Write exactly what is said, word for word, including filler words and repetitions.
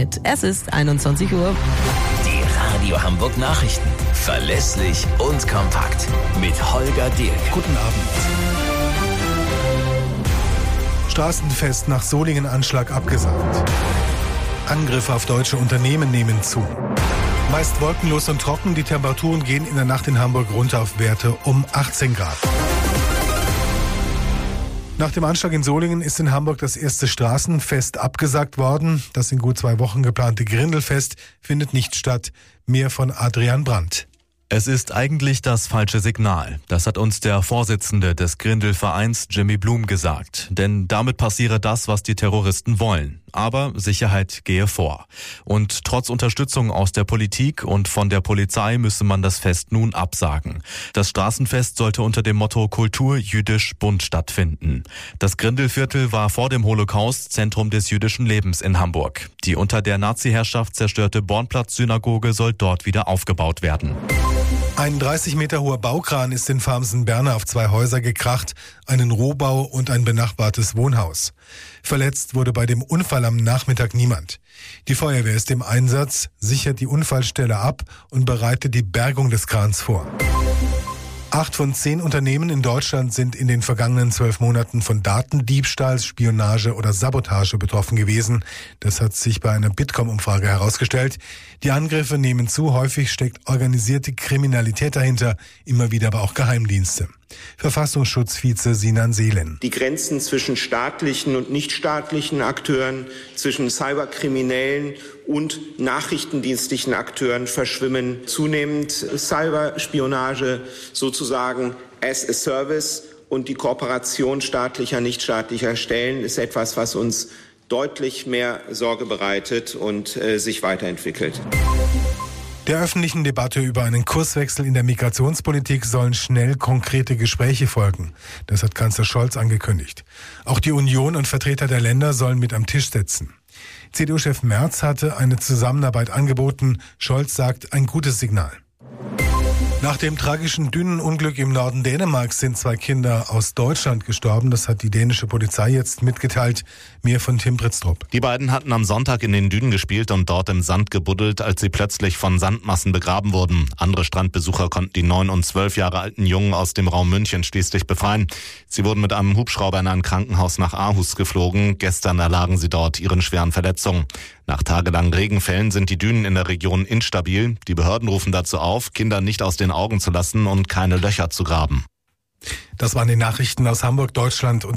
Internet. Es ist einundzwanzig Uhr. Die Radio Hamburg Nachrichten. Verlässlich und kompakt. Mit Holger Dirk. Guten Abend. Straßenfest nach Solingen-Anschlag abgesagt. Angriffe auf deutsche Unternehmen nehmen zu. Meist wolkenlos und trocken, die Temperaturen gehen in der Nacht in Hamburg runter auf Werte um achtzehn Grad. Nach dem Anschlag in Solingen ist in Hamburg das erste Straßenfest abgesagt worden. Das in gut zwei Wochen geplante Grindelfest findet nicht statt. Mehr von Adrian Brandt. Es ist eigentlich das falsche Signal. Das hat uns der Vorsitzende des Grindel-Vereins Jimmy Blum gesagt. Denn damit passiere das, was die Terroristen wollen. Aber Sicherheit gehe vor. Und trotz Unterstützung aus der Politik und von der Polizei müsse man das Fest nun absagen. Das Straßenfest sollte unter dem Motto Kultur jüdisch bunt stattfinden. Das Grindelviertel war vor dem Holocaust Zentrum des jüdischen Lebens in Hamburg. Die unter der Nazi-Herrschaft zerstörte Bornplatz-Synagoge soll dort wieder aufgebaut werden. Ein dreißig Meter hoher Baukran ist in Farmsen-Berne auf zwei Häuser gekracht, einen Rohbau und ein benachbartes Wohnhaus. Verletzt wurde bei dem Unfall am Nachmittag niemand. Die Feuerwehr ist im Einsatz, sichert die Unfallstelle ab und bereitet die Bergung des Krans vor. Acht von zehn Unternehmen in Deutschland sind in den vergangenen zwölf Monaten von Datendiebstahl, Spionage oder Sabotage betroffen gewesen. Das hat sich bei einer Bitkom-Umfrage herausgestellt. Die Angriffe nehmen zu, häufig steckt organisierte Kriminalität dahinter, immer wieder aber auch Geheimdienste. Verfassungsschutzvize Sinan Seelen. Die Grenzen zwischen staatlichen und nichtstaatlichen Akteuren, zwischen Cyberkriminellen und nachrichtendienstlichen Akteuren verschwimmen zunehmend. Cyberspionage sozusagen as a service und die Kooperation staatlicher, nichtstaatlicher Stellen ist etwas, was uns deutlich mehr Sorge bereitet und äh, sich weiterentwickelt. Der öffentlichen Debatte über einen Kurswechsel in der Migrationspolitik sollen schnell konkrete Gespräche folgen. Das hat Kanzler Scholz angekündigt. Auch die Union und Vertreter der Länder sollen mit am Tisch sitzen. C D U-Chef Merz hatte eine Zusammenarbeit angeboten. Scholz sagt, ein gutes Signal. Nach dem tragischen Dünenunglück im Norden Dänemarks sind zwei Kinder aus Deutschland gestorben. Das hat die dänische Polizei jetzt mitgeteilt. Mehr von Tim Pritztrup. Die beiden hatten am Sonntag in den Dünen gespielt und dort im Sand gebuddelt, als sie plötzlich von Sandmassen begraben wurden. Andere Strandbesucher konnten die neun und zwölf Jahre alten Jungen aus dem Raum München schließlich befreien. Sie wurden mit einem Hubschrauber in ein Krankenhaus nach Aarhus geflogen. Gestern erlagen sie dort ihren schweren Verletzungen. Nach tagelangen Regenfällen sind die Dünen in der Region instabil. Die Behörden rufen dazu auf, Kinder nicht aus den Augen zu lassen und keine Löcher zu graben. Das waren die Nachrichten aus Hamburg, Deutschland und